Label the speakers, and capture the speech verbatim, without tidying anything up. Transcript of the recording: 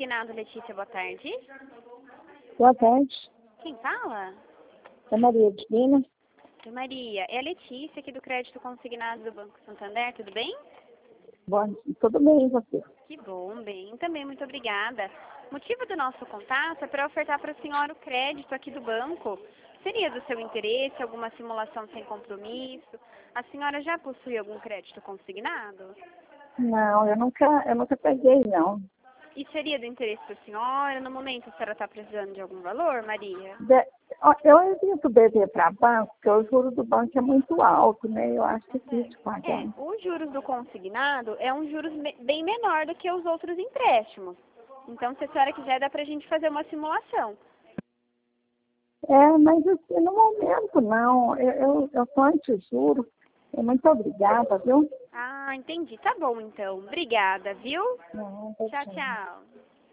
Speaker 1: Consignado, Letícia, boa tarde.
Speaker 2: Boa tarde.
Speaker 1: Quem fala?
Speaker 2: É Maria Divina.
Speaker 1: Oi, Maria, é a Letícia aqui do Crédito Consignado do Banco Santander, tudo bem?
Speaker 2: Bom, tudo bem, e você?
Speaker 1: Que bom, bem, também muito obrigada. O motivo do nosso contato é para ofertar para a senhora o crédito aqui do banco. Seria do seu interesse alguma simulação sem compromisso? A senhora já possui algum crédito consignado?
Speaker 2: Não, eu nunca, eu nunca peguei, não.
Speaker 1: E seria do interesse da senhora? No momento, a senhora está precisando de algum valor, Maria?
Speaker 2: De, ó, eu evito beber para banco, porque o juro do banco é muito alto, né? Eu acho difícil pagar.
Speaker 1: É, os juros do consignado é um juros me- bem menor do que os outros empréstimos. Então, se a senhora quiser, dá para a gente fazer uma simulação.
Speaker 2: É, mas assim, no momento não. Eu, eu, eu tô anti-juro. Muito obrigada, viu?
Speaker 1: Ah, entendi. Tá bom, então. Obrigada, viu?
Speaker 2: Não,
Speaker 1: Tchau,
Speaker 2: tchau.
Speaker 1: tchau.